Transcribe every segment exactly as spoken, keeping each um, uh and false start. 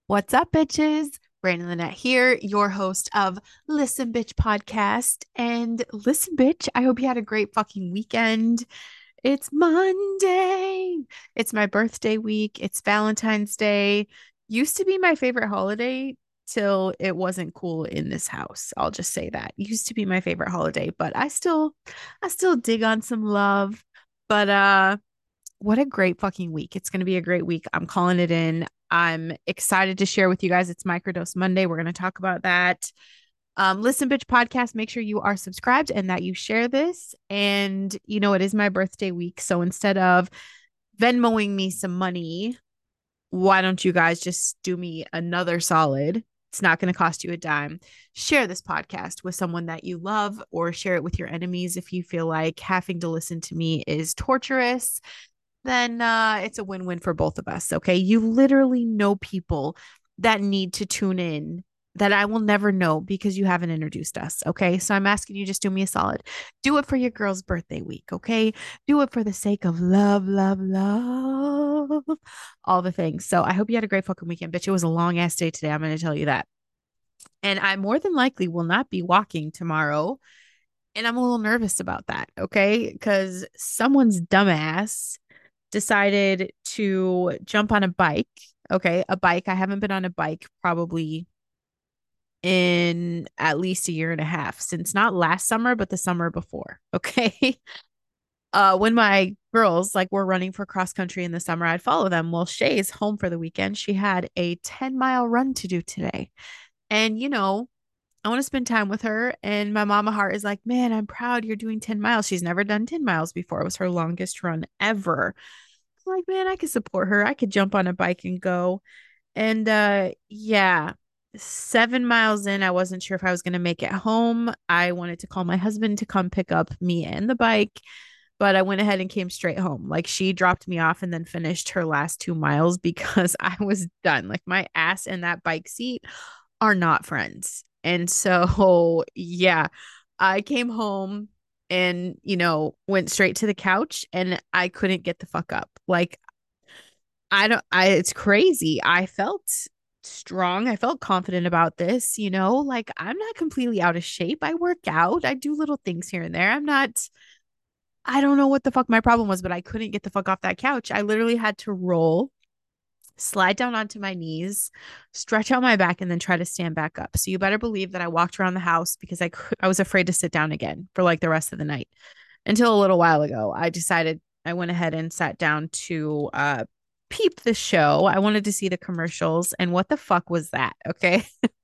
What's up, bitches? Brandon Lynette here, your host of Listen Bitch Podcast. And listen, bitch, I hope you had a great fucking weekend. It's Monday. It's my birthday week. It's Valentine's Day. Used to be my favorite holiday till it wasn't cool in this house. I'll just say that. Used to be my favorite holiday, but I still I still dig on some love. But uh what a great fucking week. It's going to be a great week. I'm calling it in. I'm excited to share with you guys. It's Microdose Monday. We're going to talk about that. Um, Listen, bitch podcast. Make sure you are subscribed and that you share this. And, you know, it is my birthday week. So instead of Venmoing me some money, why don't you guys just do me another solid? It's not going to cost you a dime. Share this podcast with someone that you love or share it with your enemies if you feel like having to listen to me is torturous, then uh, it's a win-win for both of us. Okay. You literally know people that need to tune in that I will never know because you haven't introduced us. Okay. So I'm asking you, just do me a solid. Do it for your girl's birthday week. Okay. Do it for the sake of love, love, love, all the things. So I hope you had a great fucking weekend. Bitch, it was a long ass day today. I'm going to tell you that. And I more than likely will not be walking tomorrow. And I'm a little nervous about that. Okay. Because someone's dumbass decided to jump on a bike. Okay, a bike. I haven't been on a bike probably in at least a year and a half since not last summer, but the summer before. Okay. Uh, when my girls like were running for cross country in the summer, I'd follow them. Well, Shay's home for the weekend. She had a ten mile run to do today. And, you know, I want to spend time with her. And my mama heart is like, man, I'm proud you're doing ten miles. She's never done ten miles before. It was her longest run ever. Like, man, I could support her. I could jump on a bike and go. And uh yeah, seven miles in, I wasn't sure if I was gonna make it home. I wanted to call my husband to come pick up me and the bike, but I went ahead and came straight home. Like she dropped me off and then finished her last two miles because I was done. Like my ass and that bike seat are not friends. And so yeah, I came home and, you know, went straight to the couch and I couldn't get the fuck up. Like I don't I it's crazy. I felt strong. I felt confident about this, you know, like I'm not completely out of shape. I work out. I do little things here and there. I'm not I don't know what the fuck my problem was, but I couldn't get the fuck off that couch. I literally had to roll, slide down onto my knees, stretch out my back, and then try to stand back up. So you better believe that I walked around the house because I could, I was afraid to sit down again for like the rest of the night. Until a little while ago, I decided I went ahead and sat down to uh peep the show. I wanted to see the commercials, and what the fuck was that? Okay.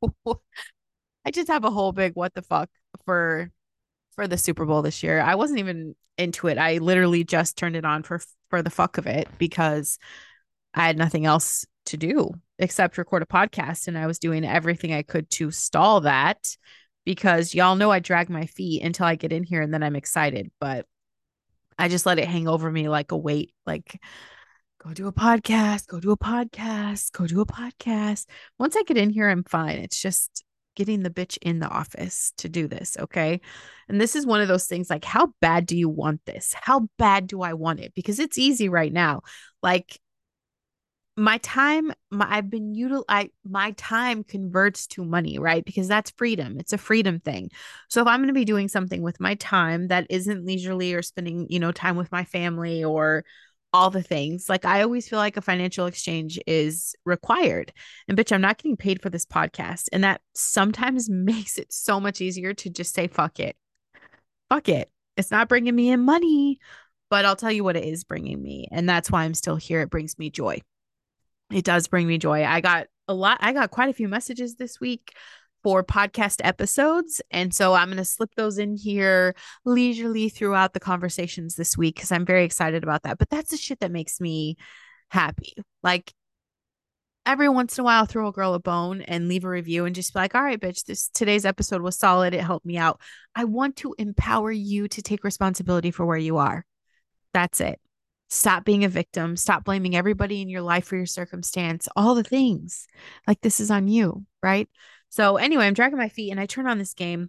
I just have a whole big what the fuck for for the Super Bowl this year. I wasn't even into it. I literally just turned it on for for the fuck of it because I had nothing else to do except record a podcast, and I was doing everything I could to stall that because y'all know I drag my feet until I get in here and then I'm excited, but I just let it hang over me like a weight, like go do a podcast, go do a podcast, go do a podcast. Once I get in here, I'm fine. It's just getting the bitch in the office to do this. Okay. And this is one of those things like, how bad do you want this? How bad do I want it? Because it's easy right now. Like, my time, my, I've been util I my time converts to money, right? Because that's freedom. It's a freedom thing. So if I'm going to be doing something with my time that isn't leisurely or spending, you know, time with my family or all the things, like I always feel like a financial exchange is required. And bitch, I'm not getting paid for this podcast. And that sometimes makes it so much easier to just say, fuck it. Fuck it. It's not bringing me in money, but I'll tell you what it is bringing me. And that's why I'm still here. It brings me joy. It does bring me joy. I got a lot, I got quite a few messages this week for podcast episodes. And so I'm going to slip those in here leisurely throughout the conversations this week because I'm very excited about that. But that's the shit that makes me happy. Like every once in a while, I'll throw a girl a bone and leave a review and just be like, all right, bitch, this today's episode was solid. It helped me out. I want to empower you to take responsibility for where you are. That's it. Stop being a victim. Stop blaming everybody in your life for your circumstance, all the things. Like this is on you, right? So anyway, I'm dragging my feet and I turn on this game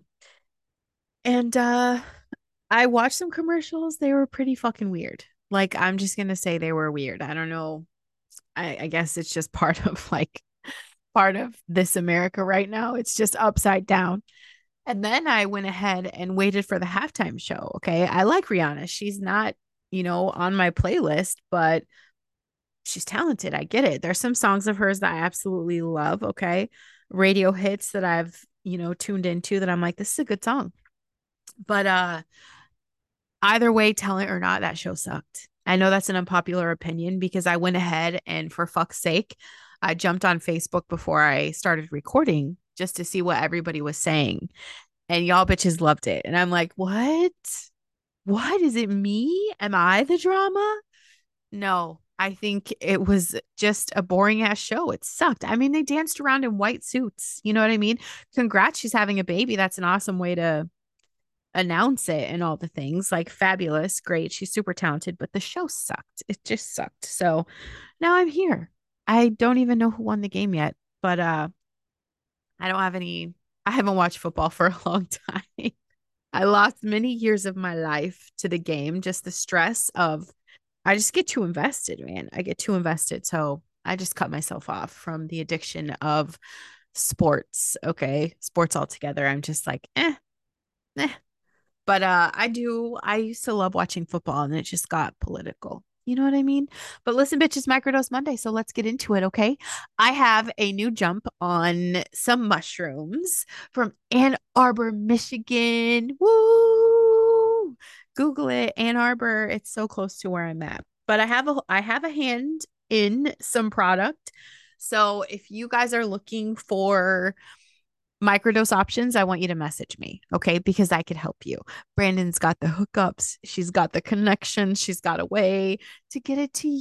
and uh I watched some commercials. They were pretty fucking weird. Like I'm just gonna say they were weird. I don't know. I, I guess it's just part of like part of this America right now. It's just upside down. And then I went ahead and waited for the halftime show. Okay. I like Rihanna. She's not, you know, on my playlist, but she's talented. I get it. There's some songs of hers that I absolutely love. Okay. Radio hits that I've, you know, tuned into that I'm like, this is a good song. But uh either way, talent or not, that show sucked. I know that's an unpopular opinion because I went ahead and for fuck's sake, I jumped on Facebook before I started recording just to see what everybody was saying. And y'all bitches loved it. And I'm like, what? What? Is it me? Am I the drama? No, I think it was just a boring ass show. It sucked. I mean, they danced around in white suits. You know what I mean? Congrats, she's having a baby. That's an awesome way to announce it and all the things. Like, fabulous, great. She's super talented, but the show sucked. It just sucked. So now I'm here. I don't even know who won the game yet, but uh I don't have any, I haven't watched football for a long time. I lost many years of my life to the game, just the stress of, I just get too invested, man. I get too invested. So I just cut myself off from the addiction of sports. Okay. Sports altogether. I'm just like, eh, eh. But uh, I do, I used to love watching football and it just got political. You know what I mean? But listen, bitch, it's Microdose Monday, so let's get into it, okay? I have a new jump on some mushrooms from Ann Arbor, Michigan. Woo! Google it, Ann Arbor. It's so close to where I'm at. But I have a I have a hand in some product. So if you guys are looking for microdose options, I want you to message me, okay? Because I could help you. Brandon's got the hookups, she's got the connection, she's got a way to get it to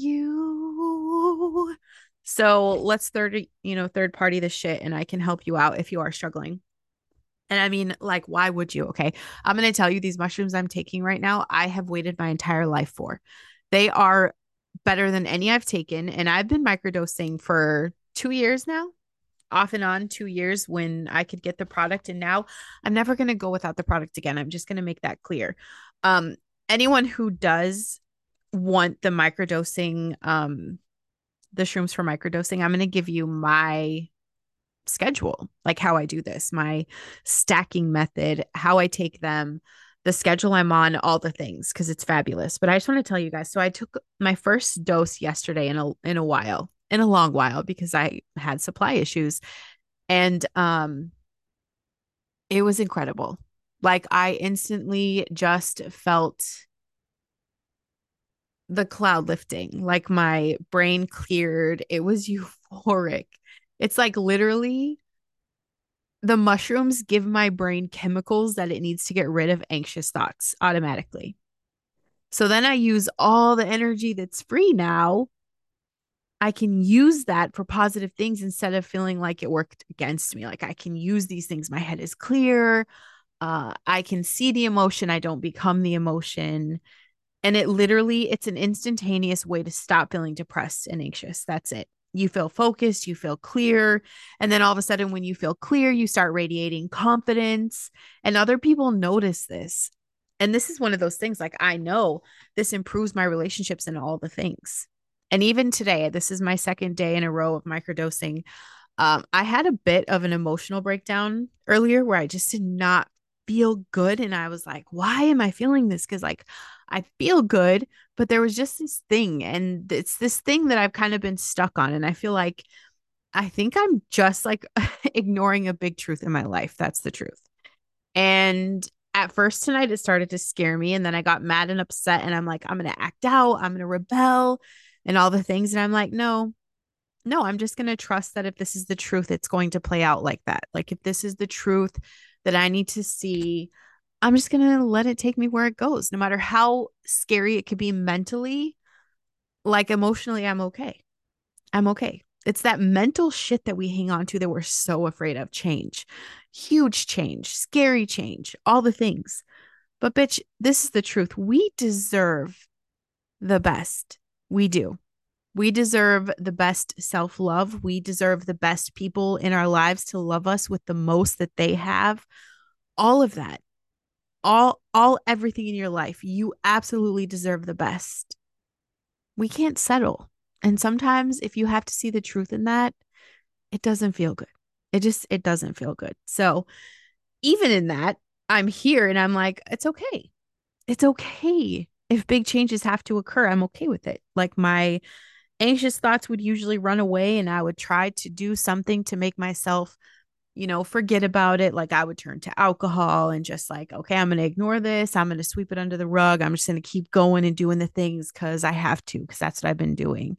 you. So let's third, you know, third party this shit and I can help you out if you are struggling. And I mean, like, why would you? Okay. I'm going to tell you these mushrooms I'm taking right now, I have waited my entire life for. They are better than any I've taken. And I've been microdosing for two years now, off and on two years when I could get the product. And now I'm never going to go without the product again. I'm just going to make that clear. Um, anyone who does want the microdosing, um, the shrooms for microdosing, I'm going to give you my schedule, like how I do this, my stacking method, how I take them, the schedule I'm on, all the things, because it's fabulous. But I just want to tell you guys. So I took my first dose yesterday in a in a while, in a long while, because I had supply issues. And um it was incredible. Like, I instantly just felt the cloud lifting, like my brain cleared. It was euphoric. It's like literally the mushrooms give my brain chemicals that it needs to get rid of anxious thoughts automatically. So then I use all the energy that's free now. I can use that for positive things instead of feeling like it worked against me. Like, I can use these things. My head is clear. Uh, I can see the emotion. I don't become the emotion. And it literally, it's an instantaneous way to stop feeling depressed and anxious. That's it. You feel focused, you feel clear. And then all of a sudden, when you feel clear, you start radiating confidence. And other people notice this. And this is one of those things, like, I know this improves my relationships and all the things. And even today, this is my second day in a row of microdosing. Um, I had a bit of an emotional breakdown earlier where I just did not feel good. And I was like, why am I feeling this? Because, like, I feel good, but there was just this thing. And it's this thing that I've kind of been stuck on. And I feel like I think I'm just like ignoring a big truth in my life. That's the truth. And at first tonight, it started to scare me. And then I got mad and upset. And I'm like, I'm going to act out. I'm going to rebel and all the things. And I'm like, no, no, I'm just going to trust that if this is the truth, it's going to play out like that. Like, if this is the truth that I need to see, I'm just going to let it take me where it goes, no matter how scary it could be mentally. Like, emotionally, I'm okay. I'm okay. It's that mental shit that we hang on to that we're so afraid of. Change, huge change, scary change, all the things. But bitch, this is the truth. We deserve the best. We do. We deserve the best self-love. We deserve the best people in our lives to love us with the most that they have. All of that. All all everything in your life. You absolutely deserve the best. We can't settle. And sometimes if you have to see the truth in that, it doesn't feel good. It just, it doesn't feel good. So even in that, I'm here and I'm like, it's okay. It's okay. If big changes have to occur, I'm okay with it. Like my anxious thoughts would usually run away and I would try to do something to make myself, you know, forget about it. Like I would turn to alcohol and just like, okay, I'm going to ignore this. I'm going to sweep it under the rug. I'm just going to keep going and doing the things because I have to, because that's what I've been doing.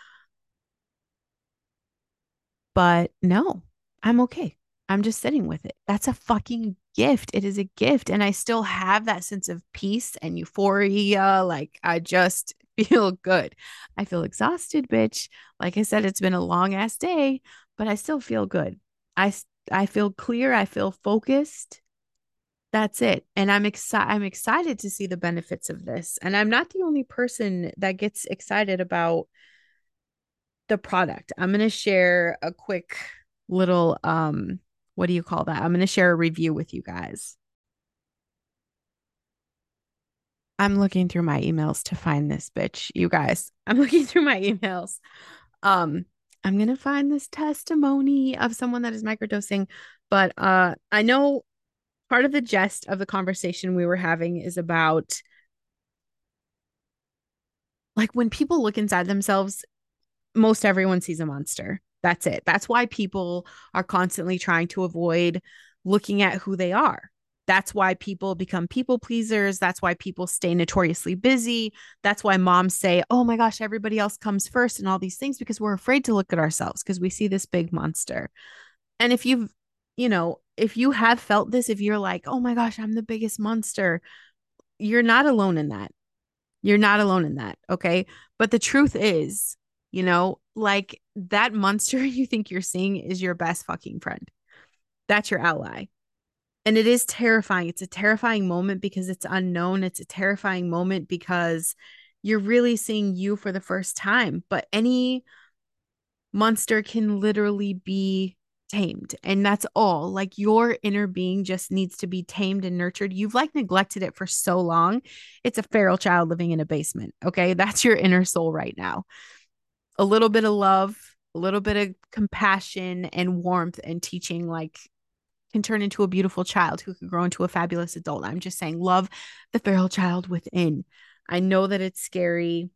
But no, I'm okay. I'm just sitting with it. That's a fucking gift. It is a gift. And I still have that sense of peace and euphoria. Like I just feel good. I feel exhausted, bitch. Like I said, it's been a long ass day, but I still feel good. I, I feel clear. I feel focused. That's it. And I'm excited. I'm excited to see the benefits of this. And I'm not the only person that gets excited about the product. I'm going to share a quick little um what do you call that? I'm going to share a review with you guys. I'm looking through my emails to find this bitch, you guys. I'm looking through my emails. Um I'm going to find this testimony of someone that is microdosing, but uh I know part of the gist of the conversation we were having is about like when people look inside themselves, most everyone sees a monster. That's it. That's why people are constantly trying to avoid looking at who they are. That's why people become people pleasers. That's why people stay notoriously busy. That's why moms say, oh my gosh, everybody else comes first and all these things because we're afraid to look at ourselves because we see this big monster. And if you've, you know, if you have felt this, if you're like, oh my gosh, I'm the biggest monster, you're not alone in that. You're not alone in that. Okay. But the truth is, you know, like that monster you think you're seeing is your best fucking friend. That's your ally. And it is terrifying. It's a terrifying moment because it's unknown. It's a terrifying moment because you're really seeing you for the first time. But any monster can literally be tamed. And that's all. Like your inner being just needs to be tamed and nurtured. You've like neglected it for so long. It's a feral child living in a basement. Okay. That's your inner soul right now. A little bit of love, a little bit of compassion and warmth and teaching like can turn into a beautiful child who could grow into a fabulous adult. I'm just saying, love the feral child within. I know that it's scary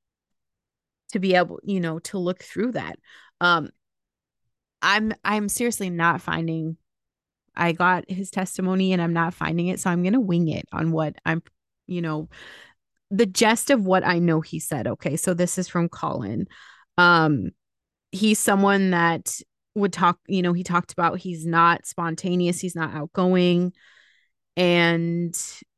to be able, you know, to look through that. Um, I'm I'm seriously not finding I got his testimony and I'm not finding it, so I'm gonna wing it on what I'm, you know, the gist of what I know he said. Okay, so this is from Colin. Um, he's someone that would talk, you know, he talked about he's not spontaneous, he's not outgoing, and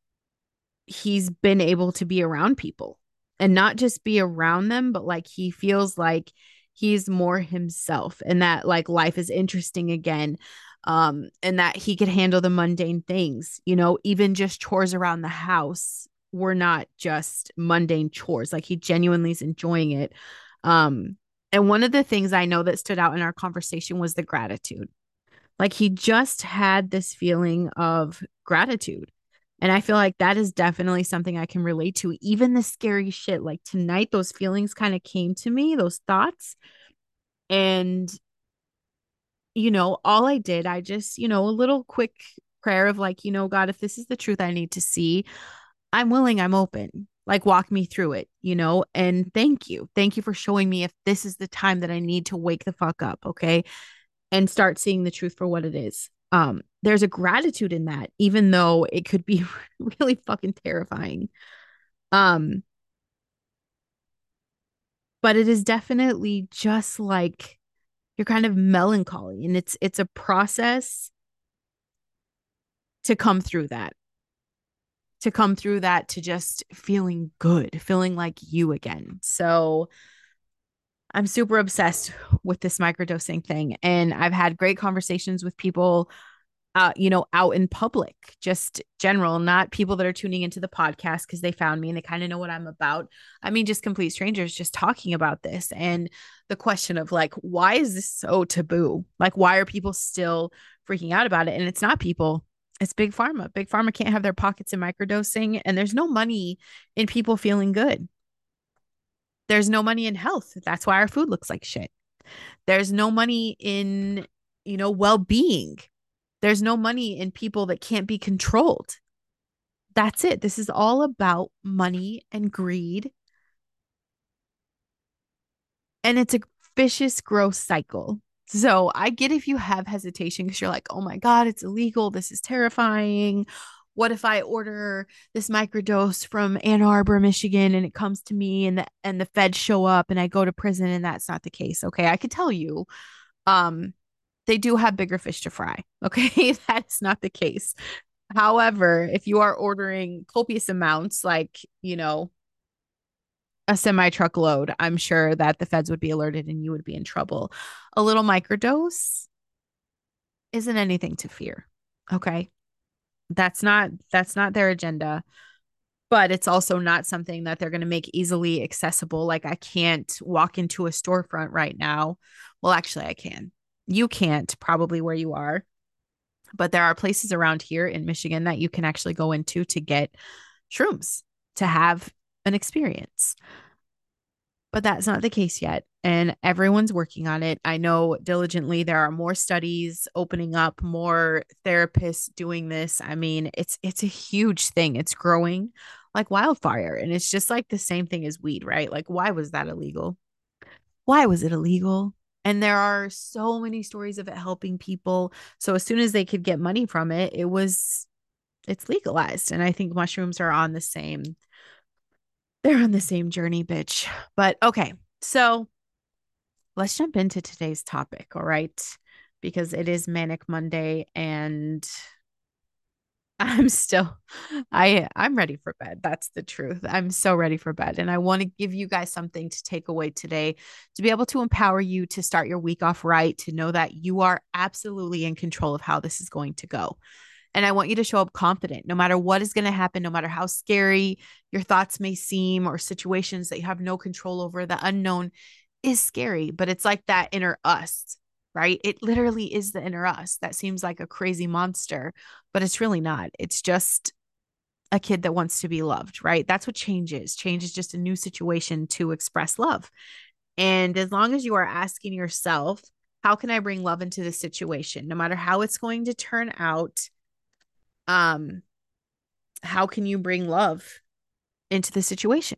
he's been able to be around people and not just be around them, but like he feels like he's more himself and that like life is interesting again. Um, and that he could handle the mundane things, you know, even just chores around the house were not just mundane chores. Like he genuinely is enjoying it. Um, and one of the things I know that stood out in our conversation was the gratitude. Like he just had this feeling of gratitude. And I feel like that is definitely something I can relate to. Even the scary shit, like tonight, those feelings kind of came to me, those thoughts. And, you know, all I did, I just, you know, a little quick prayer of like, you know, God, if this is the truth I need to see, I'm willing, I'm open. Like, walk me through it, you know, and thank you. Thank you for showing me if this is the time that I need to wake the fuck up. Okay. And start seeing the truth for what it is. Um, there's a gratitude in that, even though it could be really fucking terrifying. Um, but it is definitely just like you're kind of melancholy, and it's it's a process to come through that, to come through that, to just feeling good, feeling like you again. So I'm super obsessed with this microdosing thing, and I've had great conversations with people uh, you know, out in public, just general, not people that are tuning into the podcast because they found me and they kind of know what I'm about. I mean, just complete strangers just talking about this and the question of like, why is this so taboo? Like, why are people still freaking out about it? And it's not people, it's big pharma. Big pharma can't have their pockets in microdosing, and there's no money in people feeling good. There's no money in health. That's why our food looks like shit. There's no money in, you know, well-being. There's no money in people that can't be controlled. That's it. This is all about money and greed. And it's a vicious, gross cycle. So I get if you have hesitation because you're like, oh my God, it's illegal. This is terrifying. What if I order this microdose from Ann Arbor, Michigan, and it comes to me and the and the feds show up and I go to prison and that's not the case. Okay. I could tell you, um, they do have bigger fish to fry. Okay. That's not the case. However, if you are ordering copious amounts, like, you know, a semi truckload, I'm sure that the feds would be alerted and you would be in trouble. A little microdose isn't anything to fear. Okay. That's not that's not their agenda, but it's also not something that they're going to make easily accessible. Like I can't walk into a storefront right now. Well, actually I can. You can't probably where you are, but there are places around here in Michigan that you can actually go into to get shrooms to have an experience. But that's not the case yet. And everyone's working on it. I know diligently there are more studies opening up, more therapists doing this. I mean, it's it's a huge thing. It's growing like wildfire. And it's just like the same thing as weed, right? Like, why was that illegal? Why was it illegal? And there are so many stories of it helping people. So as soon as they could get money from it, it was it's legalized. And I think mushrooms are on the same they're on the same journey, bitch. But okay. So let's jump into today's topic, all right? Because it is Manic Monday and I'm still I I'm ready for bed. That's the truth. I'm so ready for bed and I want to give you guys something to take away today to be able to empower you to start your week off right, to know that you are absolutely in control of how this is going to go. And I want you to show up confident no matter what is going to happen, no matter how scary your thoughts may seem or situations that you have no control over. The unknown is scary, but it's like that inner us, right? It literally is the inner us that seems like a crazy monster, but it's really not. It's just a kid that wants to be loved, right? That's what change is. Change is just a new situation to express love. And as long as you are asking yourself, how can I bring love into this situation? No matter how it's going to turn out, um, how can you bring love into the situation?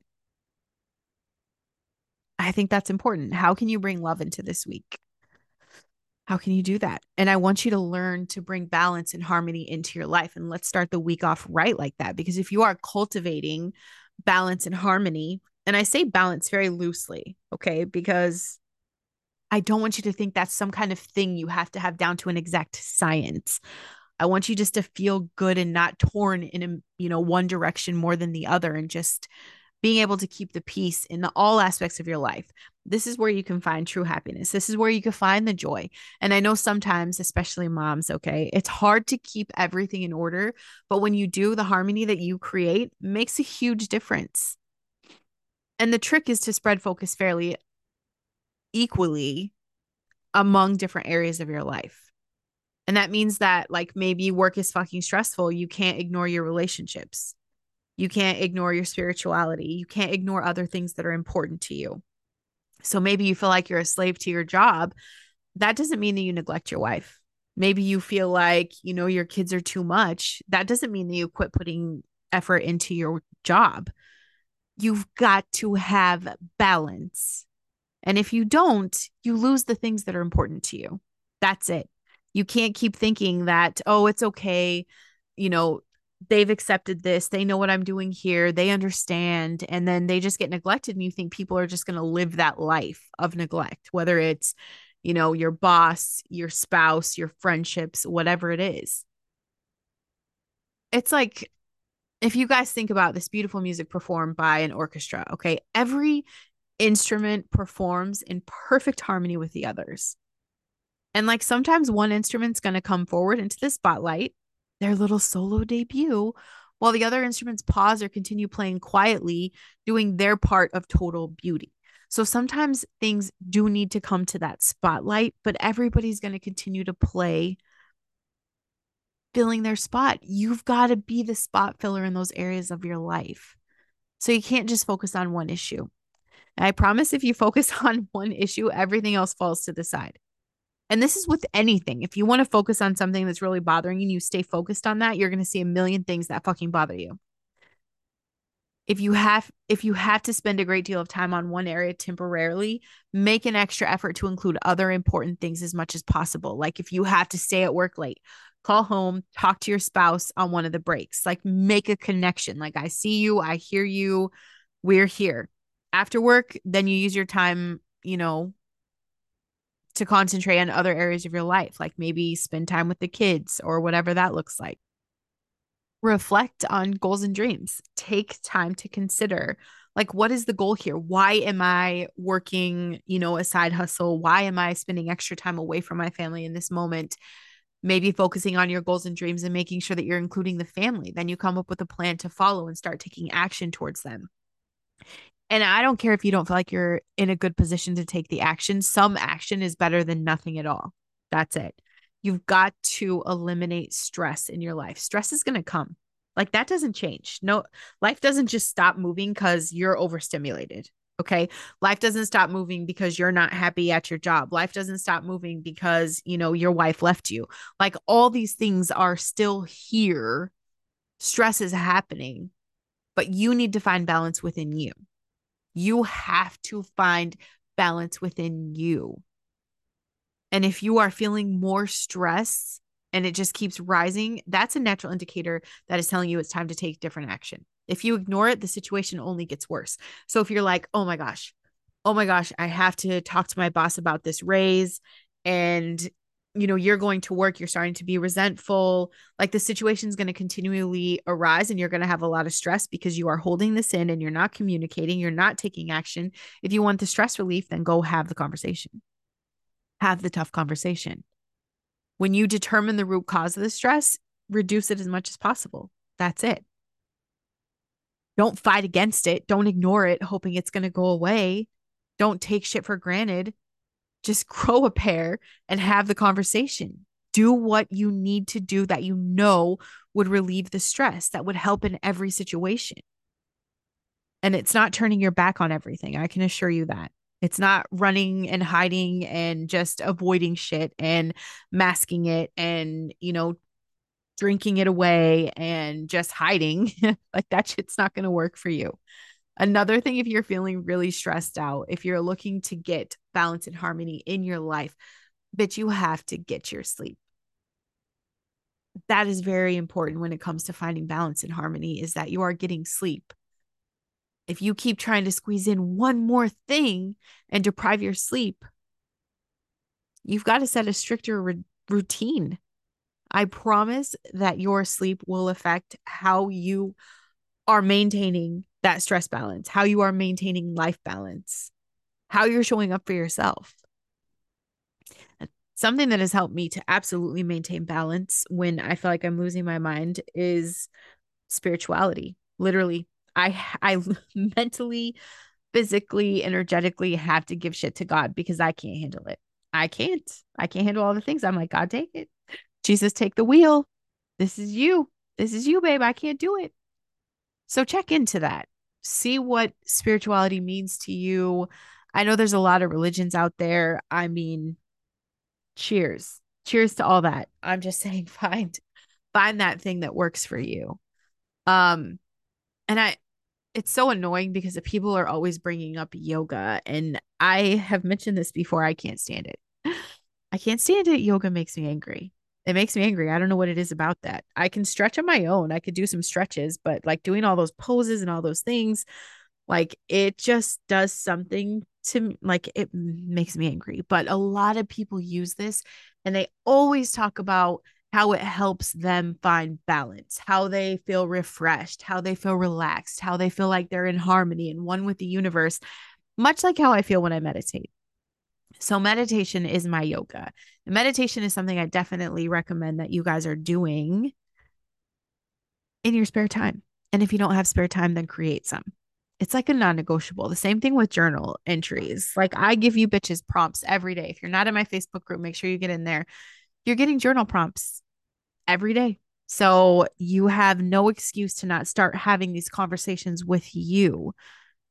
I think that's important. How can you bring love into this week? How can you do that? And I want you to learn to bring balance and harmony into your life. And let's start the week off right like that. Because if you are cultivating balance and harmony, and I say balance very loosely, okay, because I don't want you to think that's some kind of thing you have to have down to an exact science. I want you just to feel good and not torn in a, you know, one direction more than the other and just being able to keep the peace in the, all aspects of your life. This is where you can find true happiness. This is where you can find the joy. And I know sometimes, especially moms, okay, it's hard to keep everything in order, but when you do, the harmony that you create makes a huge difference. And the trick is to spread focus fairly equally among different areas of your life. And that means that, like, maybe work is fucking stressful. You can't ignore your relationships. You can't ignore your spirituality. You can't ignore other things that are important to you. So maybe you feel like you're a slave to your job. That doesn't mean that you neglect your wife. Maybe you feel like, you know, your kids are too much. That doesn't mean that you quit putting effort into your job. You've got to have balance. And if you don't, you lose the things that are important to you. That's it. You can't keep thinking that, oh, it's okay. You know, they've accepted this. They know what I'm doing here. They understand. And then they just get neglected. And you think people are just going to live that life of neglect, whether it's, you know, your boss, your spouse, your friendships, whatever it is. It's like, if you guys think about this beautiful music performed by an orchestra, okay, every instrument performs in perfect harmony with the others. And like sometimes one instrument's going to come forward into the spotlight, their little solo debut, while the other instruments pause or continue playing quietly, doing their part of total beauty. So sometimes things do need to come to that spotlight, but everybody's going to continue to play, filling their spot. You've got to be the spot filler in those areas of your life. So you can't just focus on one issue. And I promise if you focus on one issue, everything else falls to the side. And this is with anything. If you want to focus on something that's really bothering you and you stay focused on that, you're going to see a million things that fucking bother you. If you have if you have to spend a great deal of time on one area temporarily, make an extra effort to include other important things as much as possible. Like if you have to stay at work late, call home, talk to your spouse on one of the breaks. Like make a connection. Like I see you, I hear you, we're here. After work, then you use your time, you know, to concentrate on other areas of your life, like maybe spend time with the kids or whatever that looks like. Reflect on goals and dreams. Take time to consider, like, what is the goal here? Why am I working, you know, a side hustle? Why am I spending extra time away from my family in this moment? Maybe focusing on your goals and dreams and making sure that you're including the family. Then you come up with a plan to follow and start taking action towards them. And I don't care if you don't feel like you're in a good position to take the action. Some action is better than nothing at all. That's it. You've got to eliminate stress in your life. Stress is going to come. Like that doesn't change. No, life doesn't just stop moving because you're overstimulated. Okay. Life doesn't stop moving because you're not happy at your job. Life doesn't stop moving because, you know, your wife left you. Like all these things are still here. Stress is happening, but you need to find balance within you. You have to find balance within you. And if you are feeling more stress and it just keeps rising, that's a natural indicator that is telling you it's time to take different action. If you ignore it, the situation only gets worse. So if you're like, oh my gosh, oh my gosh, I have to talk to my boss about this raise, and you know, you're going to work, you're starting to be resentful, like the situation is going to continually arise and you're going to have a lot of stress because you are holding this in and you're not communicating, you're not taking action. If you want the stress relief, then go have the conversation. Have the tough conversation. When you determine the root cause of the stress, reduce it as much as possible. That's it. Don't fight against it. Don't ignore it, hoping it's going to go away. Don't take shit for granted. Just grow a pair and have the conversation. Do what you need to do that you know would relieve the stress, that would help in every situation. And it's not turning your back on everything. I can assure you that. It's not running and hiding and just avoiding shit and masking it and, you know, drinking it away and just hiding. Like that shit's not going to work for you. Another thing, if you're feeling really stressed out, if you're looking to get balance and harmony in your life, bitch, you have to get your sleep. That is very important when it comes to finding balance and harmony, is that you are getting sleep. If you keep trying to squeeze in one more thing and deprive your sleep, you've got to set a stricter r- routine. I promise that your sleep will affect how you are maintaining that stress balance, how you are maintaining life balance, how you're showing up for yourself. Something that has helped me to absolutely maintain balance when I feel like I'm losing my mind is spirituality. Literally, I I mentally, physically, energetically have to give shit to God because I can't handle it. I can't. I can't handle all the things. I'm like, God, take it. Jesus, take the wheel. This is you. This is you, babe. I can't do it. So check into that. See what spirituality means to you. I know there's a lot of religions out there. I mean, cheers. Cheers to all that. I'm just saying find find that thing that works for you. Um and I it's so annoying because the people are always bringing up yoga, and I have mentioned this before. I can't stand it. I can't stand it. Yoga makes me angry. It makes me angry. I don't know what it is about that. I can stretch on my own. I could do some stretches, but like doing all those poses and all those things, like it just does something to me, like it makes me angry. But a lot of people use this and they always talk about how it helps them find balance, how they feel refreshed, how they feel relaxed, how they feel like they're in harmony and one with the universe, much like how I feel when I meditate. So meditation is my yoga. Meditation is something I definitely recommend that you guys are doing in your spare time. And if you don't have spare time, then create some. It's like a non-negotiable. The same thing with journal entries. Like I give you bitches prompts every day. If you're not in my Facebook group, make sure you get in there. You're getting journal prompts every day. So you have no excuse to not start having these conversations with you.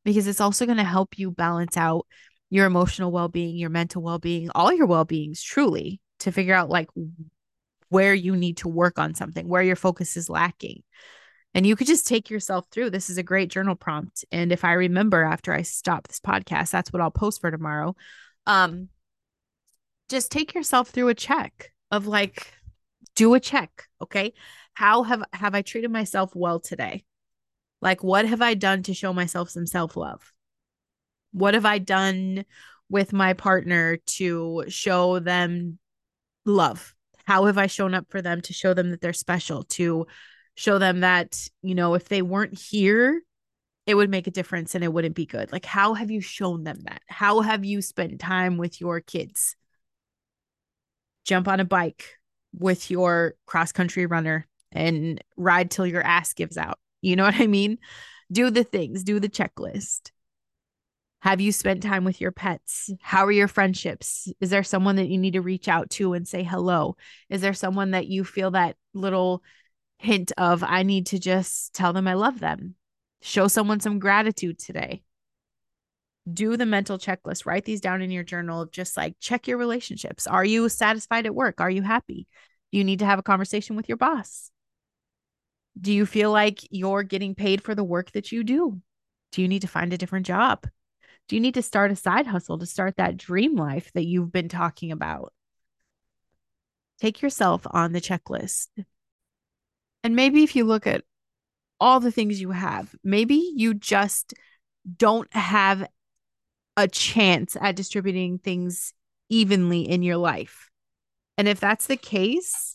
because it's also going to help you balance out your emotional well-being, your mental well-being, all your well-beings truly, to figure out like where you need to work on something, where your focus is lacking. And you could just take yourself through. This is a great journal prompt. And if I remember after I stop this podcast, that's what I'll post for tomorrow. Um, just take yourself through a check of like, do a check. Okay. How have have I treated myself well today? Like, what have I done to show myself some self-love? What have I done with my partner to show them love? How have I shown up for them to show them that they're special, to show them that, you know, if they weren't here, it would make a difference and it wouldn't be good? Like, how have you shown them that? How have you spent time with your kids? Jump on a bike with your cross country runner and ride till your ass gives out. You know what I mean? Do the things, do the checklist. Have you spent time with your pets? How are your friendships? Is there someone that you need to reach out to and say hello? Is there someone that you feel that little hint of, I need to just tell them I love them? Show someone some gratitude today. Do the mental checklist. Write these down in your journal of just like, check your relationships. Are you satisfied at work? Are you happy? Do you need to have a conversation with your boss? Do you feel like you're getting paid for the work that you do? Do you need to find a different job? Do you need to start a side hustle to start that dream life that you've been talking about? Take yourself on the checklist. And maybe if you look at all the things you have, maybe you just don't have a chance at distributing things evenly in your life. And if that's the case,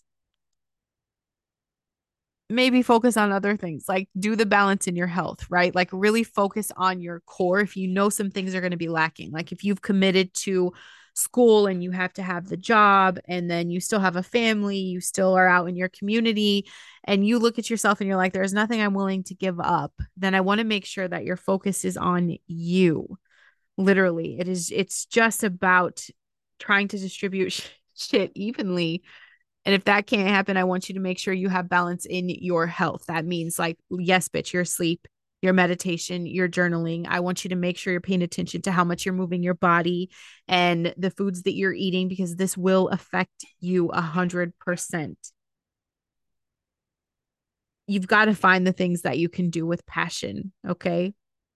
maybe focus on other things, like do the balance in your health, right? Like really focus on your core. If you know some things are going to be lacking, like if you've committed to school and you have to have the job and then you still have a family, you still are out in your community, and you look at yourself and you're like, there's nothing I'm willing to give up, then I want to make sure that your focus is on you. Literally, it is, it's just about trying to distribute sh- shit evenly. And if that can't happen, I want you to make sure you have balance in your health. That means like, yes, bitch, your sleep, your meditation, your journaling. I want you to make sure you're paying attention to how much you're moving your body and the foods that you're eating, because this will affect you a hundred percent. You've got to find the things that you can do with passion. Okay.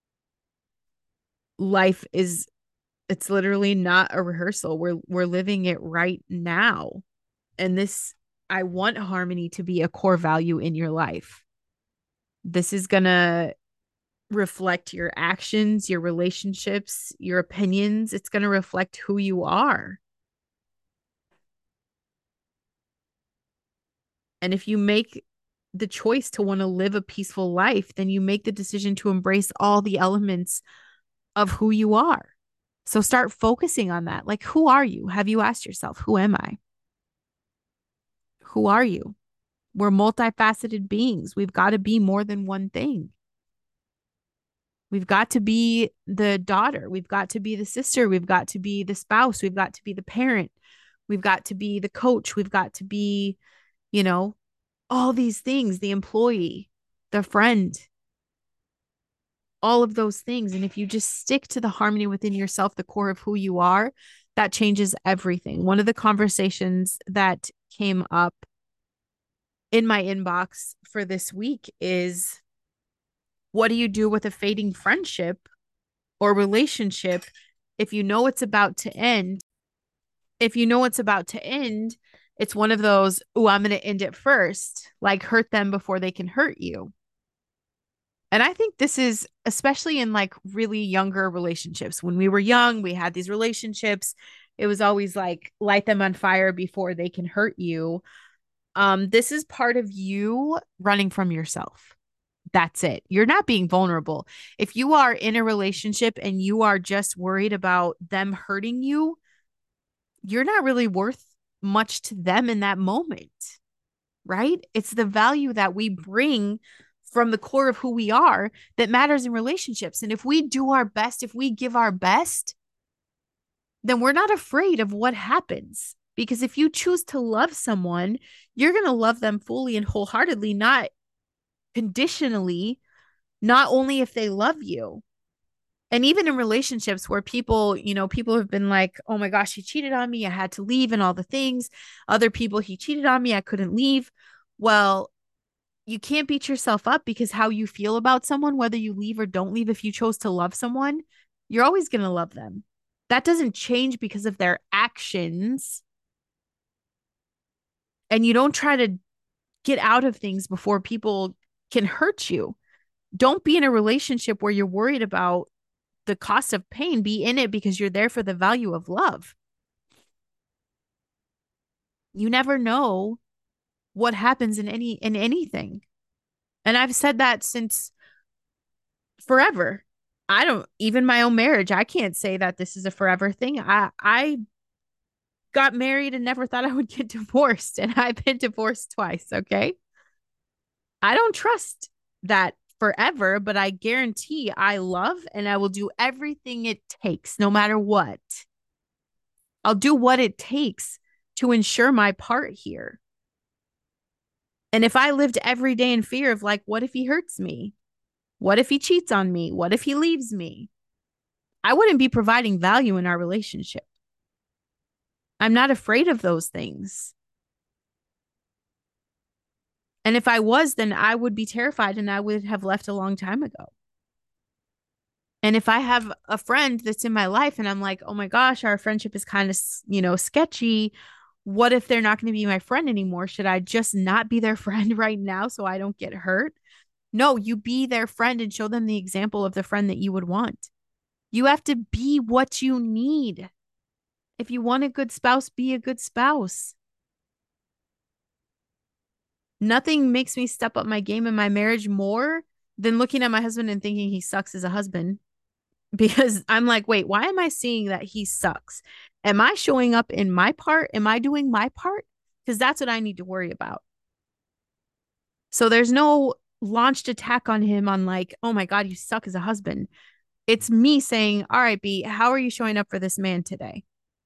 Life is, it's literally not a rehearsal. We're, we're living it right now. And this, I want harmony to be a core value in your life. This is going to reflect your actions, your relationships, your opinions. It's going to reflect who you are. And if you make the choice to want to live a peaceful life, then you make the decision to embrace all the elements of who you are. So start focusing on that. Like, who are you? Have you asked yourself, who am I? Who are you? We're multifaceted beings. We've got to be more than one thing. We've got to be the daughter. We've got to be the sister. We've got to be the spouse. We've got to be the parent. We've got to be the coach. We've got to be, you know, all these things, the employee, the friend, all of those things. And if you just stick to the harmony within yourself, the core of who you are, that changes everything. One of the conversations that came up in my inbox for this week is, what do you do with a fading friendship or relationship if you know it's about to end? If you know it's about to end, it's one of those, oh, I'm going to end it first, like hurt them before they can hurt you. And I think this is especially in like really younger relationships. When we were young, we had these relationships. It was always like light them on fire before they can hurt you. Um, this is part of you running from yourself. That's it. You're not being vulnerable. If you are in a relationship and you are just worried about them hurting you, you're not really worth much to them in that moment, right? It's the value that we bring from the core of who we are that matters in relationships. And if we do our best, if we give our best, then we're not afraid of what happens. Because if you choose to love someone, you're going to love them fully and wholeheartedly, not conditionally, not only if they love you. And even in relationships where people, you know, people have been like, oh my gosh, he cheated on me. I had to leave and all the things. Other people, he cheated on me. I couldn't leave. Well, you can't beat yourself up because how you feel about someone, whether you leave or don't leave, if you chose to love someone, you're always going to love them. That doesn't change because of their actions. And you don't try to get out of things before people can hurt you. Don't be in a relationship where you're worried about the cost of pain. Be in it because you're there for the value of love. You never know what happens in any in anything. And I've said that since forever. I don't even my own marriage, I can't say that this is a forever thing. I I got married and never thought I would get divorced, and I've been divorced twice, okay? I don't trust that forever, but I guarantee I love and I will do everything it takes, no matter what. I'll do what it takes to ensure my part here. And if I lived every day in fear of, like, what if he hurts me? What if he cheats on me? What if he leaves me? I wouldn't be providing value in our relationship. I'm not afraid of those things. And if I was, then I would be terrified and I would have left a long time ago. And if I have a friend that's in my life and I'm like, oh my gosh, our friendship is kind of, you know, sketchy. What if they're not going to be my friend anymore? Should I just not be their friend right now so I don't get hurt? No, you be their friend and show them the example of the friend that you would want. You have to be what you need. If you want a good spouse, be a good spouse. Nothing makes me step up my game in my marriage more than looking at my husband and thinking he sucks as a husband. Because I'm like, wait, why am I seeing that he sucks? Am I showing up in my part? Am I doing my part? Because that's what I need to worry about. So there's no launched attack on him on like, oh my God, you suck as a husband. It's me saying, all right, B, how are you showing up for this man today?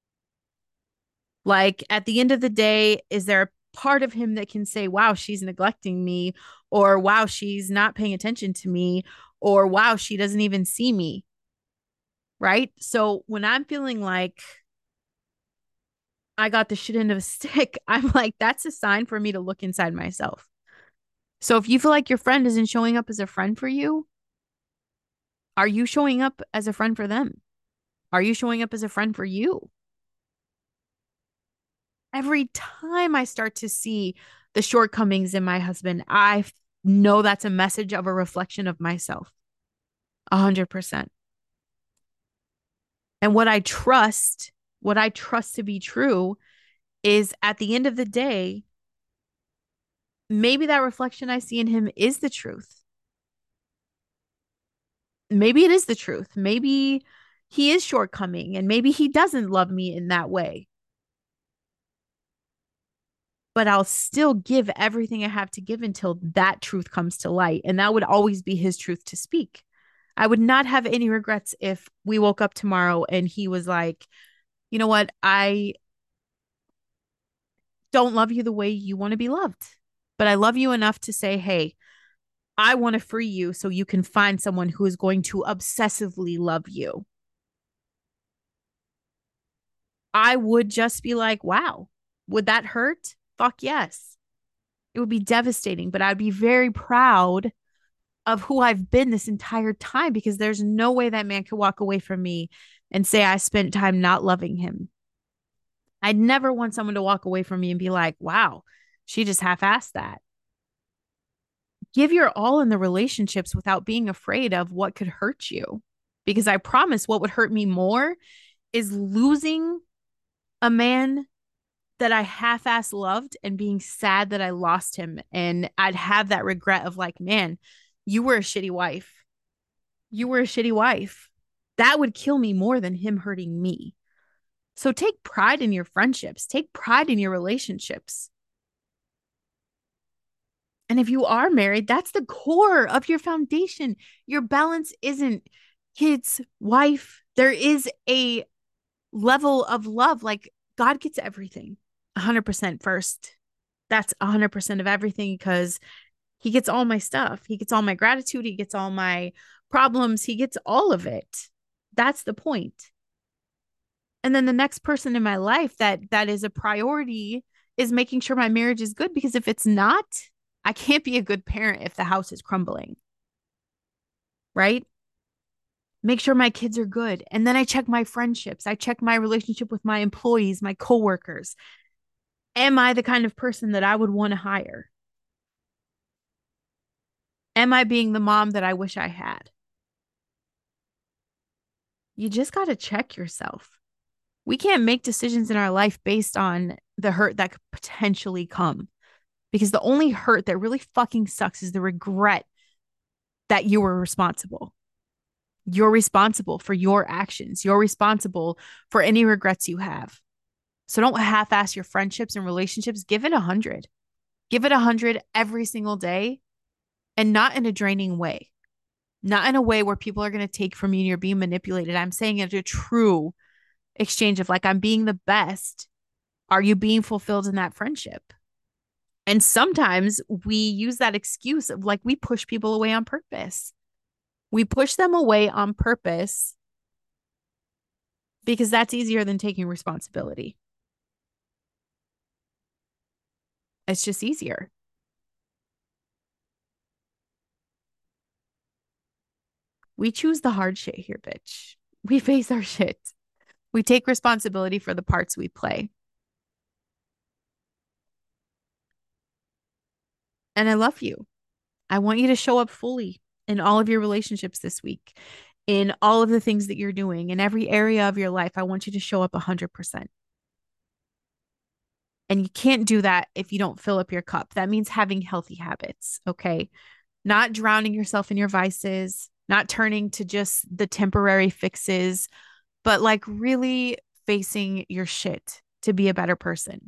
Like at the end of the day, is there a part of him that can say, wow, she's neglecting me, or wow, she's not paying attention to me, or wow, she doesn't even see me? Right. So when I'm feeling like I got the shit end of a stick, I'm like, that's a sign for me to look inside myself. So if you feel like your friend isn't showing up as a friend for you, are you showing up as a friend for them? Are you showing up as a friend for you? Every time I start to see the shortcomings in my husband, I know that's a message of a reflection of myself. A hundred percent. And what I trust, what I trust to be true is at the end of the day, maybe that reflection I see in him is the truth. Maybe it is the truth. Maybe he is shortcoming and maybe he doesn't love me in that way. But I'll still give everything I have to give until that truth comes to light. And that would always be his truth to speak. I would not have any regrets if we woke up tomorrow and he was like, you know what? I don't love you the way you want to be loved, but I love you enough to say, hey, I want to free you so you can find someone who is going to obsessively love you. I would just be like, wow, would that hurt? Fuck yes. It would be devastating, but I'd be very proud of who I've been this entire time because there's no way that man could walk away from me and say I spent time not loving him. I'd never want someone to walk away from me and be like, wow, she just half-assed that. Give your all in the relationships without being afraid of what could hurt you. Because I promise what would hurt me more is losing a man that I half-ass loved and being sad that I lost him. And I'd have that regret of like, man, you were a shitty wife. You were a shitty wife. That would kill me more than him hurting me. So take pride in your friendships. Take pride in your relationships. And if you are married, that's the core of your foundation. Your balance isn't kids, wife. There is a level of love. Like God gets everything one hundred percent first. That's one hundred percent of everything because he gets all my stuff. He gets all my gratitude. He gets all my problems. He gets all of it. That's the point. And then the next person in my life that that is a priority is making sure my marriage is good, because if it's not, I can't be a good parent if the house is crumbling, right? Make sure my kids are good. And then I check my friendships. I check my relationship with my employees, my coworkers. Am I the kind of person that I would want to hire? Am I being the mom that I wish I had? You just got to check yourself. We can't make decisions in our life based on the hurt that could potentially come, because the only hurt that really fucking sucks is the regret that you were responsible. You're responsible for your actions. You're responsible for any regrets you have. So don't half ass your friendships and relationships. Give it a hundred. Give it a hundred every single day, and not in a draining way, not in a way where people are going to take from you and you're being manipulated. I'm saying it's a true exchange of like, I'm being the best. Are you being fulfilled in that friendship? And sometimes we use that excuse of like, we push people away on purpose. We push them away on purpose because that's easier than taking responsibility. It's just easier. We choose the hard shit here, bitch. We face our shit. We take responsibility for the parts we play. And I love you. I want you to show up fully in all of your relationships this week, in all of the things that you're doing, in every area of your life. I want you to show up one hundred percent. And you can't do that if you don't fill up your cup. That means having healthy habits, okay? Not drowning yourself in your vices, not turning to just the temporary fixes, but like really facing your shit to be a better person.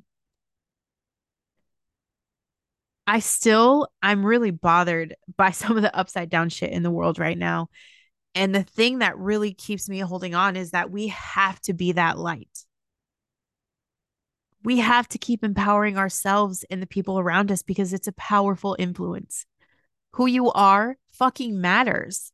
I still, I'm really bothered by some of the upside down shit in the world right now. And the thing that really keeps me holding on is that we have to be that light. We have to keep empowering ourselves and the people around us, because it's a powerful influence. Who you are fucking matters.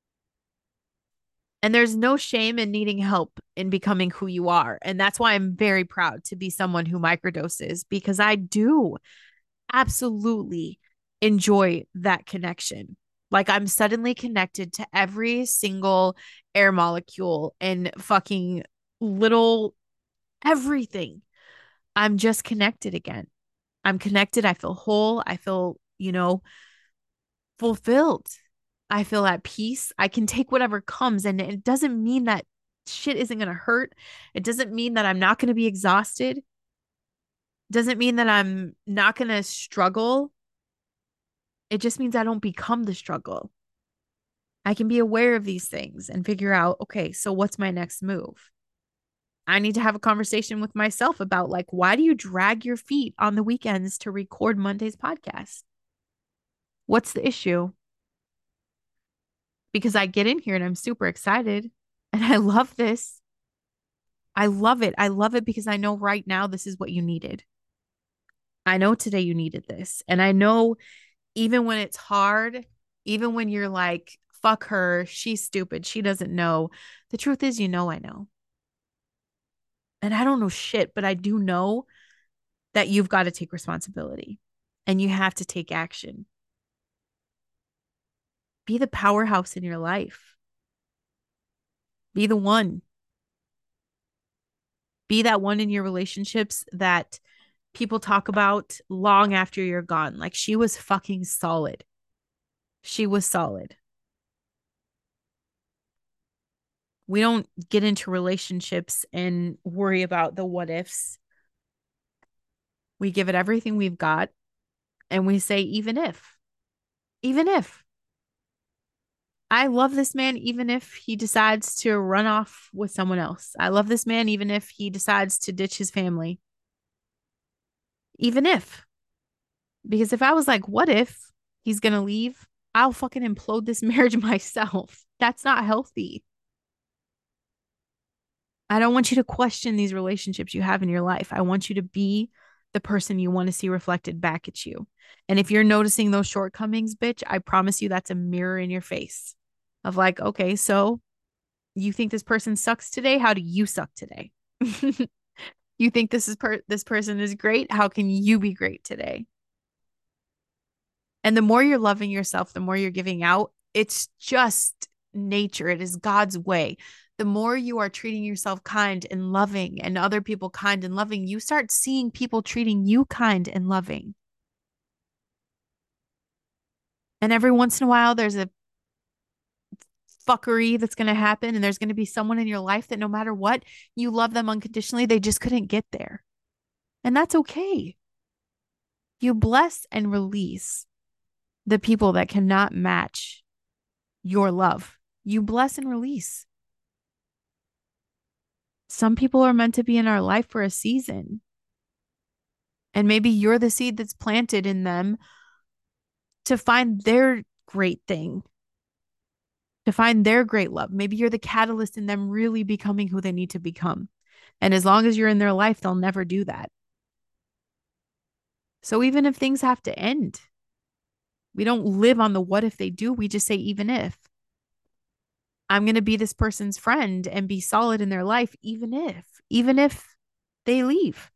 And there's no shame in needing help in becoming who you are. And that's why I'm very proud to be someone who microdoses, because I do absolutely enjoy that connection. Like, I'm suddenly connected to every single air molecule and fucking little everything. I'm just connected again. I'm connected. I feel whole. I feel, you know, fulfilled. I feel at peace. I can take whatever comes. And it doesn't mean that shit isn't going to hurt. It doesn't mean that I'm not going to be exhausted. It doesn't mean that I'm not going to struggle. It just means I don't become the struggle. I can be aware of these things and figure out, okay, so what's my next move? I need to have a conversation with myself about, like, why do you drag your feet on the weekends to record Monday's podcast? What's the issue? Because I get in here and I'm super excited and I love this. I love it. I love it because I know right now this is what you needed. I know today you needed this. And I know even when it's hard, even when you're like, fuck her, she's stupid, she doesn't know. The truth is, you know, I know. And I don't know shit, but I do know that you've got to take responsibility and you have to take action. Be the powerhouse in your life. Be the one. Be that one in your relationships that people talk about long after you're gone. Like, she was fucking solid. She was solid. We don't get into relationships and worry about the what ifs. We give it everything we've got and we say, even if, even if. I love this man, even if he decides to run off with someone else. I love this man, even if he decides to ditch his family. Even if. Because if I was like, what if he's going to leave? I'll fucking implode this marriage myself. That's not healthy. I don't want you to question these relationships you have in your life. I want you to be the person you want to see reflected back at you. And if you're noticing those shortcomings, bitch, I promise you that's a mirror in your face of like, okay, so You think this person sucks today? How do you suck today? You think this is per this person is great? How can you be great today? And the more you're loving yourself, the more you're giving out. It's just nature. It is God's way. The more you are treating yourself kind and loving and other people kind and loving, you start seeing people treating you kind and loving. And every once in a while, there's a fuckery that's going to happen. And there's going to be someone in your life that no matter what, you love them unconditionally. They just couldn't get there. And that's okay. You bless and release the people that cannot match your love. You bless and release. Some people are meant to be in our life for a season. And maybe you're the seed that's planted in them to find their great thing, to find their great love. Maybe you're the catalyst in them really becoming who they need to become. And as long as you're in their life, they'll never do that. So even if things have to end, we don't live on the what if they do. We just say, even if. I'm going to be this person's friend and be solid in their life, even if, even if they leave.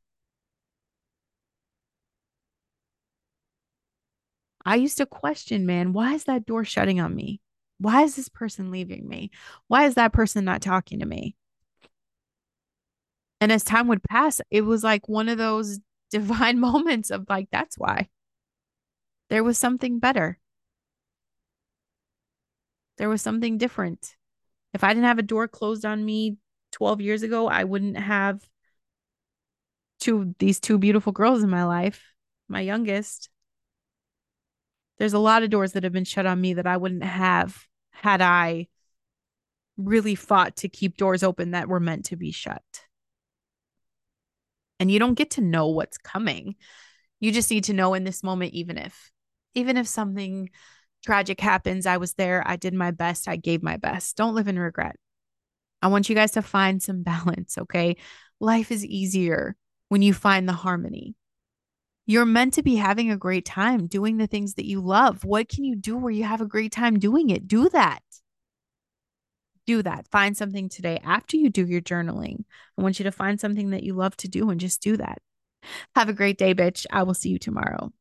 I used to question, man, why is that door shutting on me? Why is this person leaving me? Why is that person not talking to me? And as time would pass, it was like one of those divine moments of like, that's why. There was something better. There was something different. If I didn't have a door closed on me twelve years ago, I wouldn't have two these two beautiful girls in my life, my youngest. There's a lot of doors that have been shut on me that I wouldn't have had I really fought to keep doors open that were meant to be shut. And you don't get to know what's coming. You just need to know in this moment, even if, even if something tragic happens, I was there, I did my best, I gave my best. Don't live in regret. I want you guys to find some balance, okay? Life is easier when you find the harmony. You're meant to be having a great time doing the things that you love. What can you do where you have a great time doing it? Do that. Do that. Find something today after you do your journaling. I want you to find something that you love to do and just do that. Have a great day, bitch. I will see you tomorrow.